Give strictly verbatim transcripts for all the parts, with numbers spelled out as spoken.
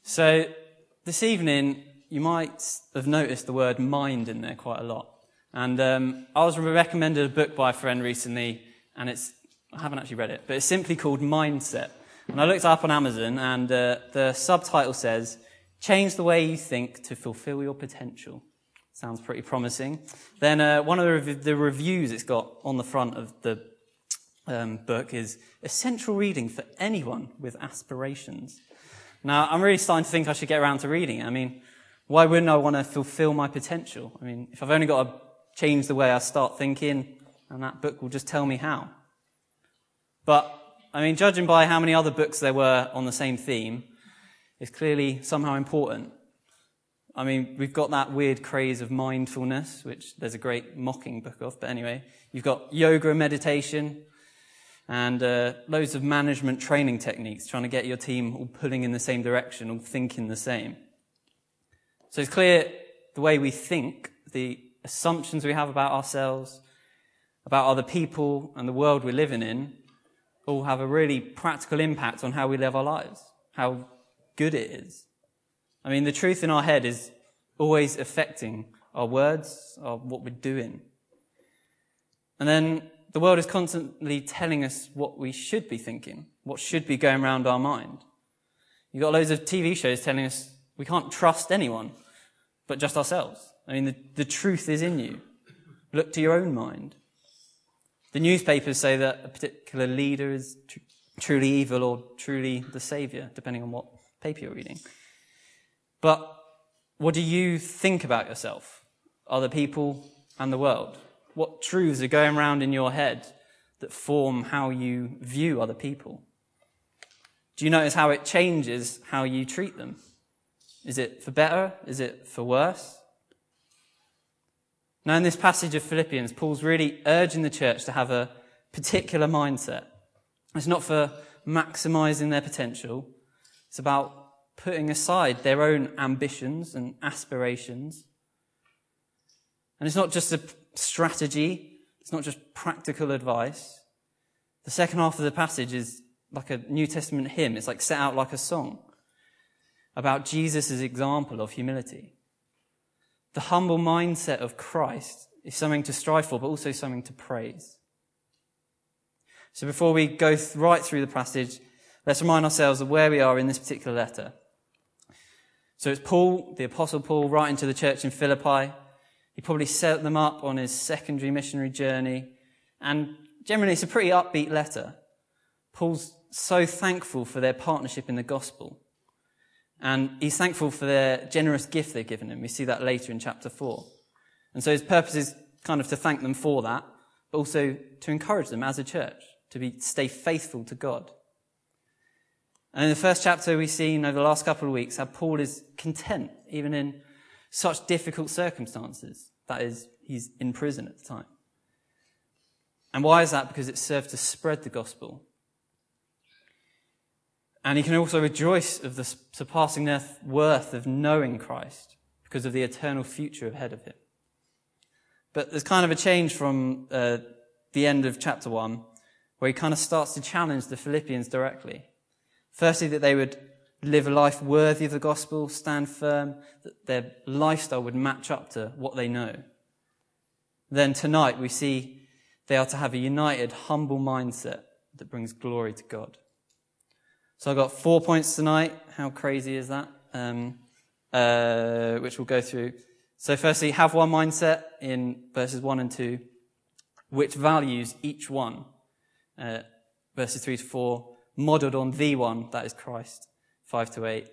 So this evening, you might have noticed the word mind in there quite a lot. And um, I was recommended a book by a friend recently, and it's, I haven't actually read it, but it's simply called Mindset. And I looked it up on Amazon, and uh, the subtitle says, "Change the way you think to fulfill your potential." Sounds pretty promising. Then uh, one of the, rev- the reviews it's got on the front of the um, book is essential reading for anyone with aspirations. Now, I'm really starting to think I should get around to reading it. I mean, why wouldn't I want to fulfill my potential? I mean, if I've only got to change the way I start thinking, and that book will just tell me how. But, I mean, judging by how many other books there were on the same theme, it's clearly somehow important. I mean, we've got that weird craze of mindfulness, which there's a great mocking book of, but anyway, you've got yoga and meditation, and uh, loads of management training techniques, trying to get your team all pulling in the same direction, all thinking the same. So it's clear the way we think, the assumptions we have about ourselves, about other people, and the world we're living in, all have a really practical impact on how we live our lives, how good it is. I mean, the truth in our head is always affecting our words, or what we're doing. And then the world is constantly telling us what we should be thinking, what should be going around our mind. You've got loads of T V shows telling us we can't trust anyone but just ourselves. I mean, the, the truth is in you. Look to your own mind. The newspapers say that a particular leader is tr- truly evil or truly the saviour, depending on what paper you're reading. But what do you think about yourself, other people, and the world? What truths are going around in your head that form how you view other people? Do you notice how it changes how you treat them? Is it for better? Is it for worse? Now, in this passage of Philippians, Paul's really urging the church to have a particular mindset. It's not for maximizing their potential. It's about putting aside their own ambitions and aspirations. And it's not just a strategy. It's not just practical advice. The second half of the passage is like a New Testament hymn. It's like set out like a song about Jesus' example of humility. The humble mindset of Christ is something to strive for, but also something to praise. So before we go th- right through the passage, let's remind ourselves of where we are in this particular letter. So it's Paul, the Apostle Paul, writing to the church in Philippi. He probably set them up on his secondary missionary journey. And generally, it's a pretty upbeat letter. Paul's so thankful for their partnership in the gospel. And he's thankful for their generous gift they've given him. We see that later in chapter four. And so his purpose is kind of to thank them for that, but also to encourage them as a church to be stay faithful to God. And in the first chapter, we've seen over the last couple of weeks how Paul is content, even in such difficult circumstances. That is, he's in prison at the time. And why is that? Because it served to spread the gospel. And he can also rejoice of the surpassing worth of knowing Christ because of the eternal future ahead of him. But there's kind of a change from uh, the end of chapter one, where he kind of starts to challenge the Philippians directly. Firstly, that they would live a life worthy of the gospel, stand firm, that their lifestyle would match up to what they know. Then tonight we see they are to have a united, humble mindset that brings glory to God. So I've got four points tonight. How crazy is that? Um, uh, which we'll go through. So firstly, have one mindset in verses one and two, which values each one. Uh, verses three to four, modelled on the one, that is Christ, five to eight.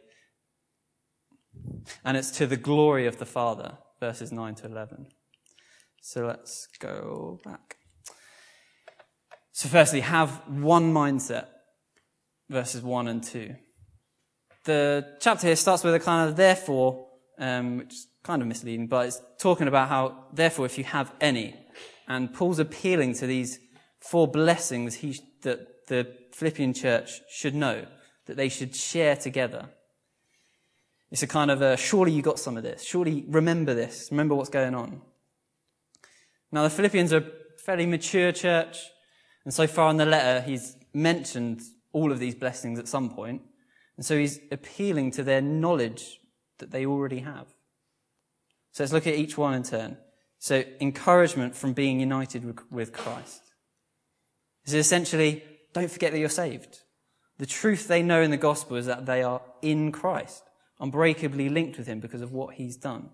And it's to the glory of the Father, verses nine to eleven. So let's go back. So firstly, have one mindset, verses one and two. The chapter here starts with a kind of therefore, um, which is kind of misleading, but it's talking about how, therefore, if you have any. And Paul's appealing to these four blessings he, that the Philippian church should know, that they should share together. It's a kind of a, surely you got some of this. Surely remember this. Remember what's going on. Now, the Philippians are a fairly mature church, and so far in the letter, he's mentioned all of these blessings at some point. And And so he's appealing to their knowledge that they already have. So let's look at each one in turn. So encouragement from being united with Christ. This is essentially, don't forget that you're saved. The truth they know in the gospel is that they are in Christ, unbreakably linked with him because of what he's done.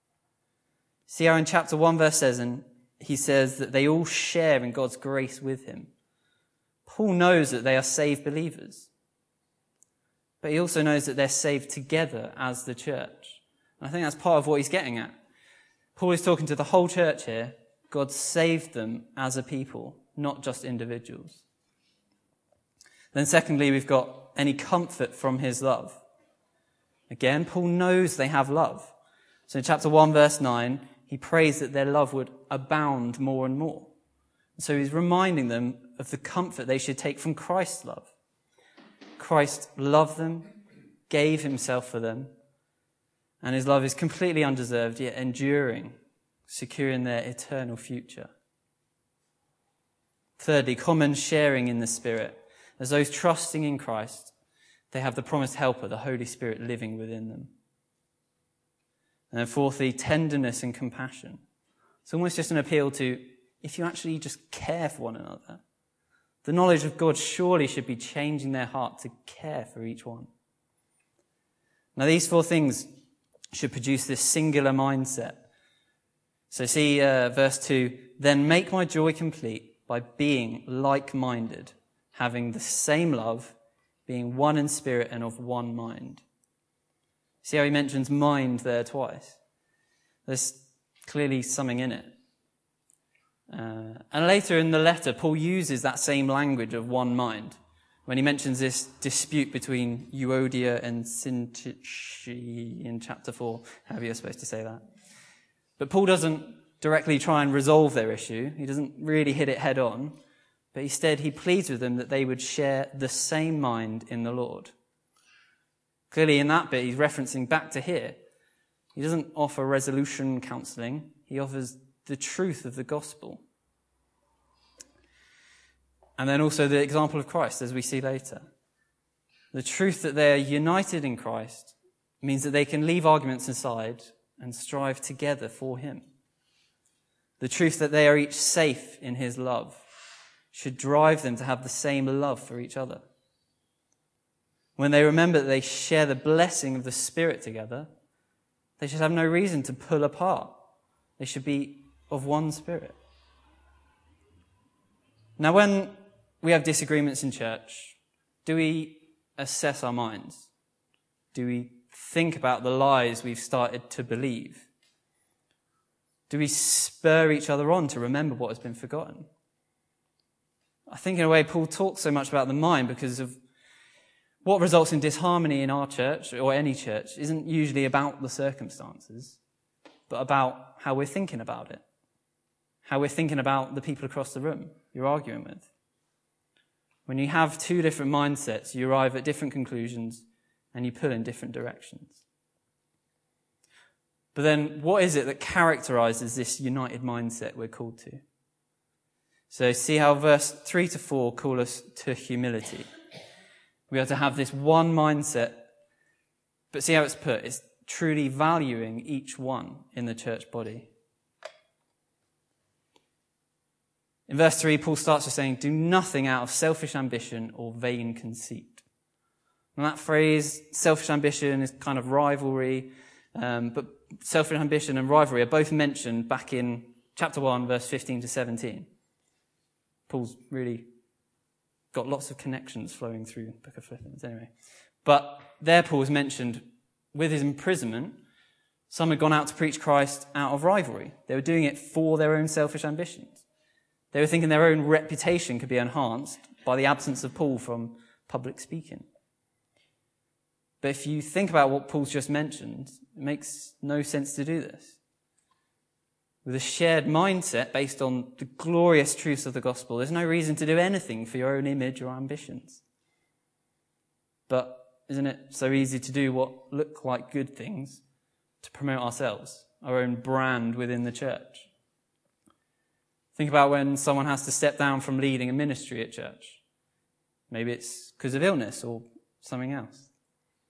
See how in chapter one verse seven, he says that they all share in God's grace with him. Paul knows that they are saved believers. But he also knows that they're saved together as the church. And I think that's part of what he's getting at. Paul is talking to the whole church here. God saved them as a people, not just individuals. Then secondly, we've got any comfort from his love. Again, Paul knows they have love. So in chapter one, verse nine, he prays that their love would abound more and more. So he's reminding them of the comfort they should take from Christ's love. Christ loved them, gave himself for them, and his love is completely undeserved, yet enduring, securing their eternal future. Thirdly, common sharing in the Spirit. As those trusting in Christ, they have the promised helper, the Holy Spirit, living within them. And then fourthly, tenderness and compassion. It's almost just an appeal to, if you actually just care for one another, the knowledge of God surely should be changing their heart to care for each one. Now, these four things should produce this singular mindset. So see uh, verse two, then make my joy complete by being like-minded, having the same love, being one in spirit and of one mind. See how he mentions mind there twice? There's clearly something in it. Uh, and later in the letter, Paul uses that same language of one mind when he mentions this dispute between Euodia and Syntyche in chapter four, however you're supposed to say that. But Paul doesn't directly try and resolve their issue. He doesn't really hit it head on, but instead he pleads with them that they would share the same mind in the Lord. Clearly in that bit, he's referencing back to here. He doesn't offer resolution counselling. He offers the truth of the gospel. And then also the example of Christ, as we see later. The truth that they are united in Christ means that they can leave arguments aside and strive together for him. The truth that they are each safe in his love should drive them to have the same love for each other. When they remember that they share the blessing of the Spirit together, they should have no reason to pull apart. They should be of one spirit. Now, when we have disagreements in church, do we assess our minds? Do we think about the lies we've started to believe? Do we spur each other on to remember what has been forgotten? I think in a way Paul talks so much about the mind because of what results in disharmony in our church, or any church, isn't usually about the circumstances, but about how we're thinking about it. How we're thinking about the people across the room you're arguing with. When you have two different mindsets, you arrive at different conclusions and you pull in different directions. But then what is it that characterizes this united mindset we're called to? So see how verse three to four call us to humility. We are to have this one mindset, but see how it's put. It's truly valuing each one in the church body. In verse three, Paul starts with saying, do nothing out of selfish ambition or vain conceit. And that phrase, selfish ambition, is kind of rivalry, um, but selfish ambition and rivalry are both mentioned back in chapter one, verse fifteen to seventeen. Paul's really got lots of connections flowing through the book of Philippians anyway. But there Paul is mentioned with his imprisonment. Some had gone out to preach Christ out of rivalry. They were doing it for their own selfish ambitions. They were thinking their own reputation could be enhanced by the absence of Paul from public speaking. But if you think about what Paul's just mentioned, it makes no sense to do this. With a shared mindset based on the glorious truths of the gospel, there's no reason to do anything for your own image or ambitions. But isn't it so easy to do what look like good things to promote ourselves, our own brand within the church? Think about when someone has to step down from leading a ministry at church. Maybe it's because of illness or something else.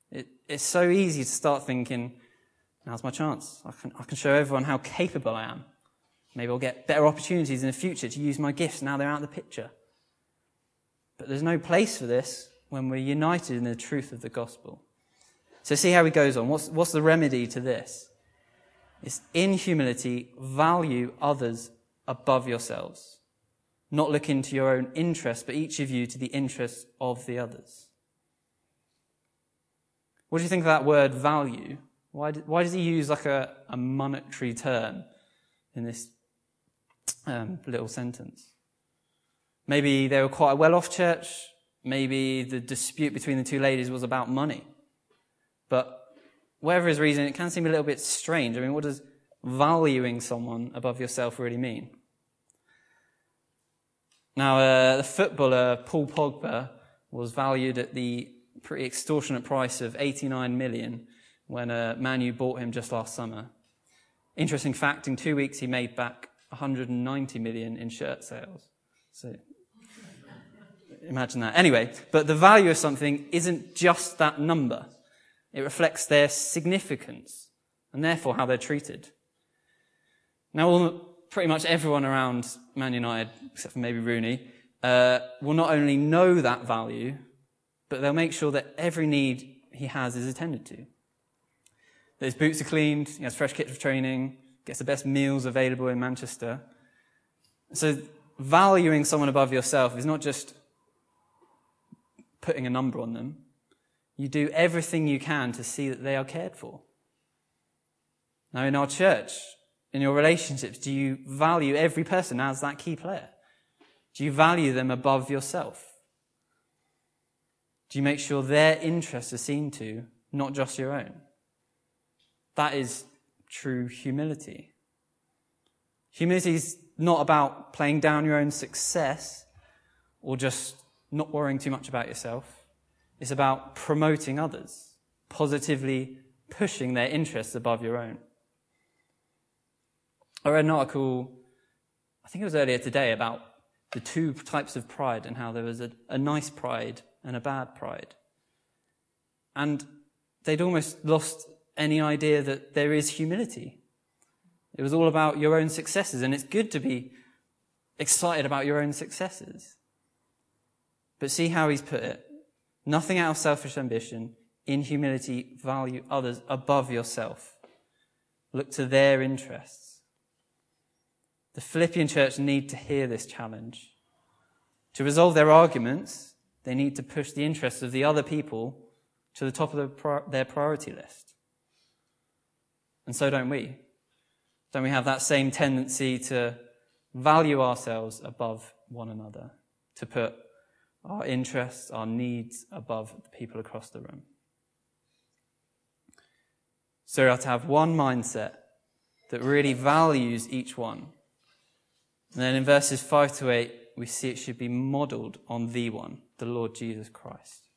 It, it's so easy to start thinking, now's my chance. I can, I can show everyone how capable I am. Maybe I'll get better opportunities in the future to use my gifts now they're out of the picture. But there's no place for this when we're united in the truth of the gospel. So see how he goes on. What's, what's the remedy to this? It's in humility, value others above yourselves. Not look into your own interests, but each of you to the interests of the others. What do you think of that word value? Why, do, why does he use like a, a monetary term in this um, little sentence? Maybe they were quite a well-off church. Maybe the dispute between the two ladies was about money. But whatever his reason, it can seem a little bit strange. I mean, what does valuing someone above yourself really mean? Now, uh, the footballer Paul Pogba was valued at the pretty extortionate price of eighty-nine million when uh, Man U bought him just last summer. Interesting fact, in two weeks he made back one hundred ninety million in shirt sales. So imagine that. Anyway, but the value of something isn't just that number. It reflects their significance and therefore how they're treated. Now, all, pretty much everyone around Man United, except for maybe Rooney, uh, will not only know that value, but they'll make sure that every need he has is attended to. That his boots are cleaned, he has fresh kit for training, gets the best meals available in Manchester. So valuing someone above yourself is not just putting a number on them. You do everything you can to see that they are cared for. Now, in our church, in your relationships, do you value every person as that key player? Do you value them above yourself? Do you make sure their interests are seen to, not just your own? That is true humility. Humility is not about playing down your own success or just not worrying too much about yourself. It's about promoting others, positively pushing their interests above your own. I read an article, I think it was earlier today, about the two types of pride and how there was a, a nice pride and a bad pride. And they'd almost lost any idea that there is humility. It was all about your own successes, and it's good to be excited about your own successes. But see how he's put it. Nothing out of selfish ambition. In humility, value others above yourself. Look to their interests. The Philippian church need to hear this challenge. To resolve their arguments, they need to push the interests of the other people to the top of the, their priority list. And so don't we. Don't we have that same tendency to value ourselves above one another, to put our interests, our needs above the people across the room? So we have to have one mindset that really values each one. And then in verses five to eight, we see it should be modelled on the one, the Lord Jesus Christ.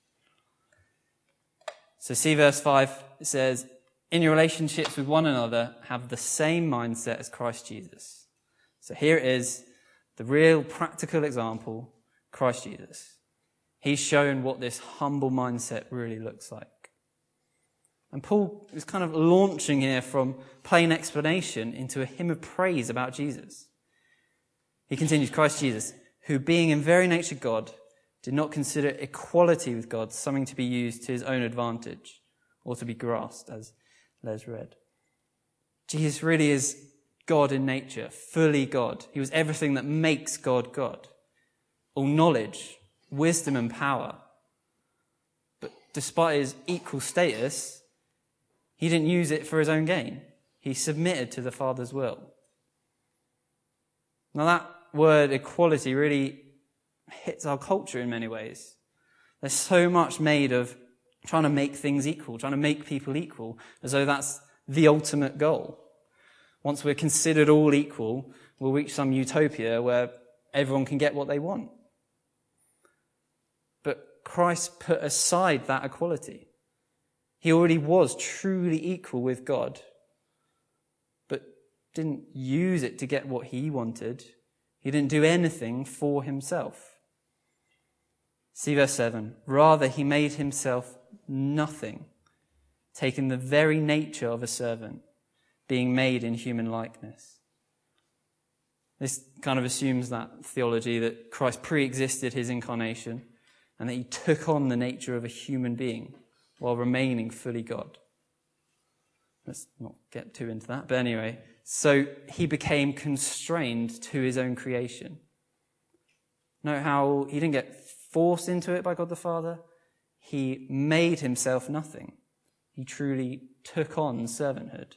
So see verse five, it says, in your relationships with one another, have the same mindset as Christ Jesus. So here it is, the real practical example, Christ Jesus. He's shown what this humble mindset really looks like. And Paul is kind of launching here from plain explanation into a hymn of praise about Jesus. He continues, Christ Jesus, who being in very nature God, did not consider equality with God something to be used to his own advantage or to be grasped, as Les read. Jesus really is God in nature, fully God. He was everything that makes God God. All knowledge, wisdom and power. But despite his equal status, he didn't use it for his own gain. He submitted to the Father's will. Now that word equality really hits our culture in many ways. There's so much made of trying to make things equal, trying to make people equal, as though that's the ultimate goal. Once we're considered all equal, we'll reach some utopia where everyone can get what they want. But Christ put aside that equality. He already was truly equal with God, but didn't use it to get what he wanted. He didn't do anything for himself. See verse seven. Rather, he made himself nothing taking the very nature of a servant, being made in human likeness. This kind of assumes that theology that Christ pre-existed his incarnation and that he took on the nature of a human being while remaining fully God. Let's not get too into that, but anyway, so he became constrained to his own creation. Note how he didn't get forced into it by God the Father. He made himself nothing. He truly took on servanthood.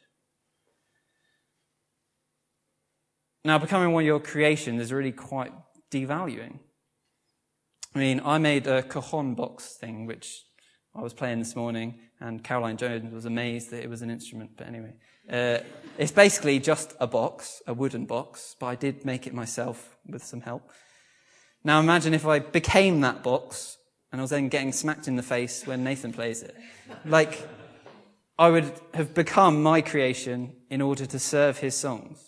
Now, becoming one of your creations is really quite devaluing. I mean, I made a cajon box thing, which I was playing this morning, and Caroline Jones was amazed that it was an instrument. But anyway, uh, it's basically just a box, a wooden box, but I did make it myself with some help. Now imagine if I became that box and I was then getting smacked in the face when Nathan plays it. Like, I would have become my creation in order to serve his songs.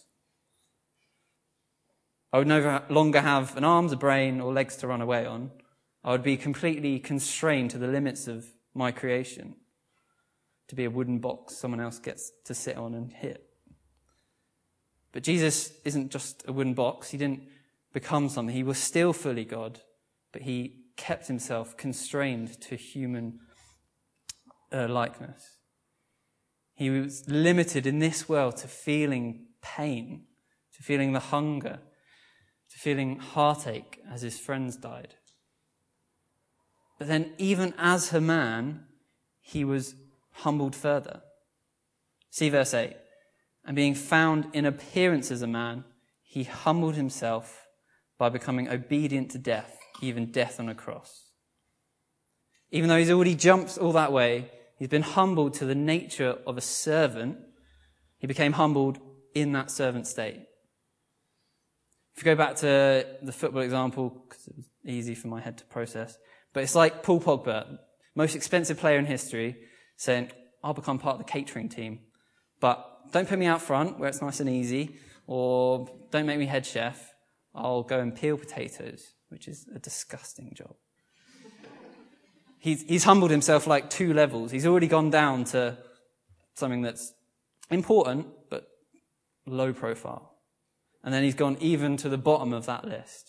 I would no longer have an arms, a brain, or legs to run away on. I would be completely constrained to the limits of my creation, to be a wooden box someone else gets to sit on and hit. But Jesus isn't just a wooden box. He didn't become something. He was still fully God, but he kept himself constrained to human uh, likeness. He was limited in this world to feeling pain, to feeling the hunger, to feeling heartache as his friends died. But then even as a man, he was humbled further. See verse eight. And being found in appearance as a man, he humbled himself by becoming obedient to death, even death on a cross. Even though he's already jumped all that way, he's been humbled to the nature of a servant. He became humbled in that servant state. If you go back to the football example, because it was easy for my head to process, but it's like Paul Pogba, most expensive player in history, saying, I'll become part of the catering team, but don't put me out front where it's nice and easy, or don't make me head chef. I'll go and peel potatoes, which is a disgusting job. He's, he's humbled himself like two levels. He's already gone down to something that's important, but low profile. And then he's gone even to the bottom of that list.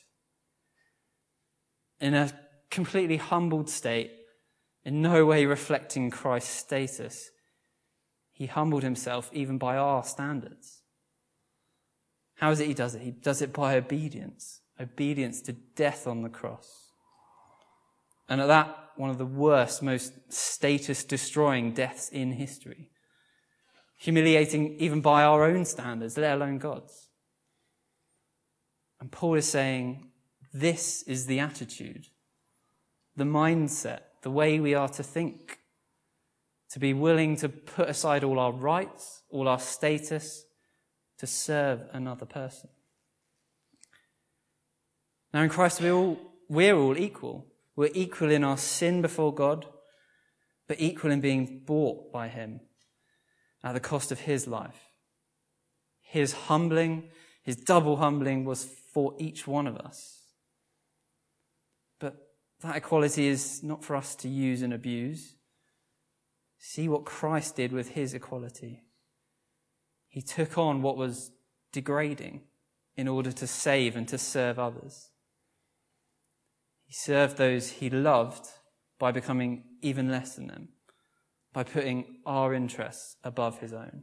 In a completely humbled state, in no way reflecting Christ's status, he humbled himself even by our standards. How is it he does it? He does it by obedience. Obedience to death on the cross. And at that, one of the worst, most status-destroying deaths in history. Humiliating even by our own standards, let alone God's. And Paul is saying, this is the attitude, the mindset, the way we are to think. To be willing to put aside all our rights, all our status, to serve another person. Now in Christ we're all, we're all equal. We're equal in our sin before God, but equal in being bought by him at the cost of his life. His humbling, his double humbling was for each one of us. But that equality is not for us to use and abuse. See what Christ did with his equality. He took on what was degrading in order to save and to serve others. He served those he loved by becoming even less than them, by putting our interests above his own.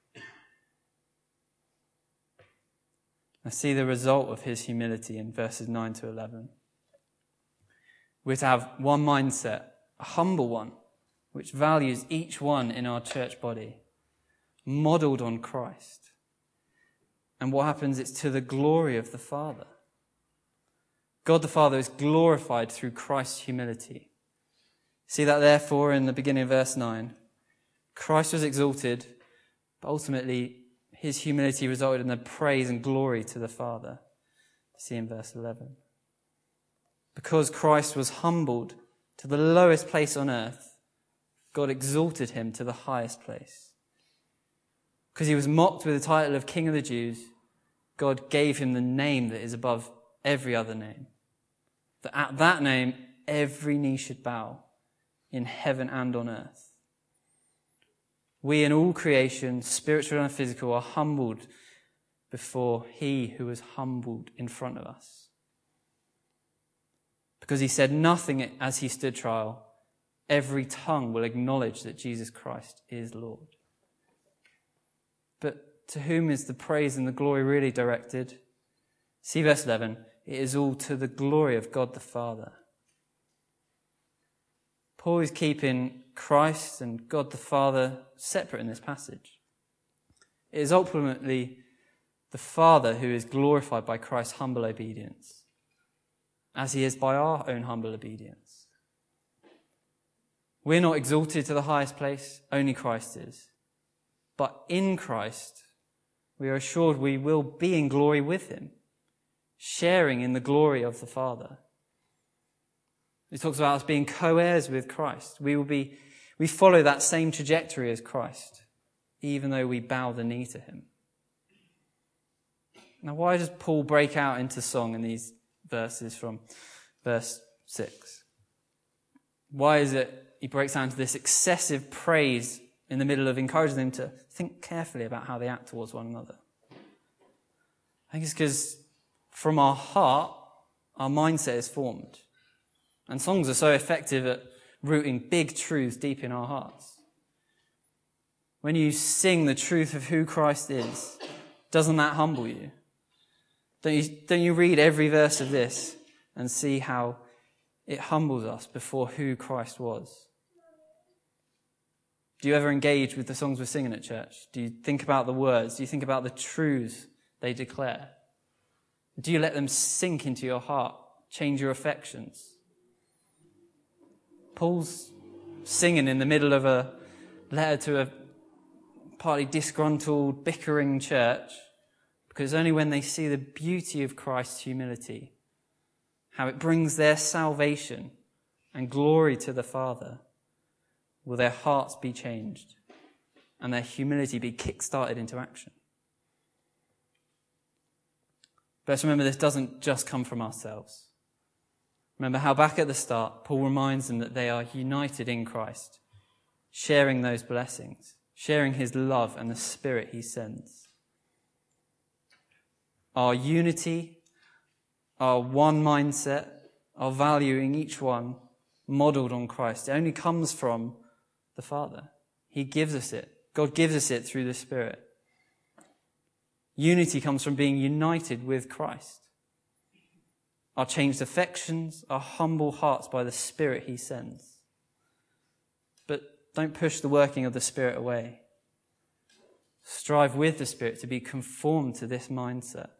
I see the result of his humility in verses nine to eleven. We're to have one mindset, a humble one, which values each one in our church body, modelled on Christ. And what happens? It's to the glory of the Father. God the Father is glorified through Christ's humility. See that therefore in the beginning of verse nine. Christ was exalted, but ultimately his humility resulted in the praise and glory to the Father. See in verse eleven. Because Christ was humbled to the lowest place on earth, God exalted him to the highest place. Because he was mocked with the title of King of the Jews, God gave him the name that is above every other name. That at that name, every knee should bow in heaven and on earth. We and all creation, spiritual and physical, are humbled before he who was humbled in front of us. Because he said nothing as he stood trial, every tongue will acknowledge that Jesus Christ is Lord. But to whom is the praise and the glory really directed? See verse eleven. It is all to the glory of God the Father. Paul is keeping Christ and God the Father separate in this passage. It is ultimately the Father who is glorified by Christ's humble obedience, as he is by our own humble obedience. We're not exalted to the highest place, only Christ is. But in Christ, we are assured we will be in glory with him, sharing in the glory of the Father. He talks about us being co-heirs with Christ. We will be, we follow that same trajectory as Christ, even though we bow the knee to him. Now, why does Paul break out into song in these verses from verse six? Why is it he breaks down to this excessive praise in the middle of encouraging them to think carefully about how they act towards one another? I think it's because from our heart, our mindset is formed. And songs are so effective at rooting big truths deep in our hearts. When you sing the truth of who Christ is, doesn't that humble you? Don't you, don't you read every verse of this and see how it humbles us before who Christ was? Do you ever engage with the songs we're singing at church? Do you think about the words? Do you think about the truths they declare? Do you let them sink into your heart, change your affections? Paul's singing in the middle of a letter to a partly disgruntled, bickering church, because only when they see the beauty of Christ's humility, how it brings their salvation and glory to the Father, will their hearts be changed and their humility be kick-started into action. But let's remember, this doesn't just come from ourselves. Remember how back at the start, Paul reminds them that they are united in Christ, sharing those blessings, sharing his love and the Spirit he sends. Our unity, our one mindset, our valuing each one modelled on Christ, it only comes from the Father. He gives us it. God gives us it through the Spirit. Unity comes from being united with Christ. Our changed affections, our humble hearts by the Spirit he sends. But don't push the working of the Spirit away. Strive with the Spirit to be conformed to this mindset.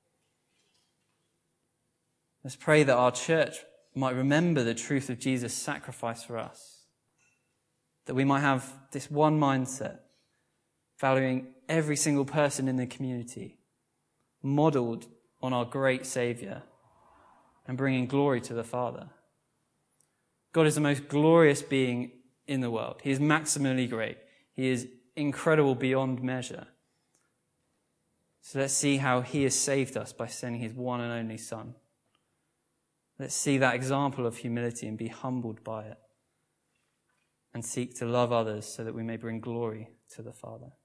Let's pray that our church might remember the truth of Jesus' sacrifice for us. That we might have this one mindset, valuing every single person in the community, modelled on our great Saviour, and bringing glory to the Father. God is the most glorious being in the world. He is maximally great. He is incredible beyond measure. So let's see how he has saved us by sending his one and only Son. Let's see that example of humility and be humbled by it, and seek to love others so that we may bring glory to the Father.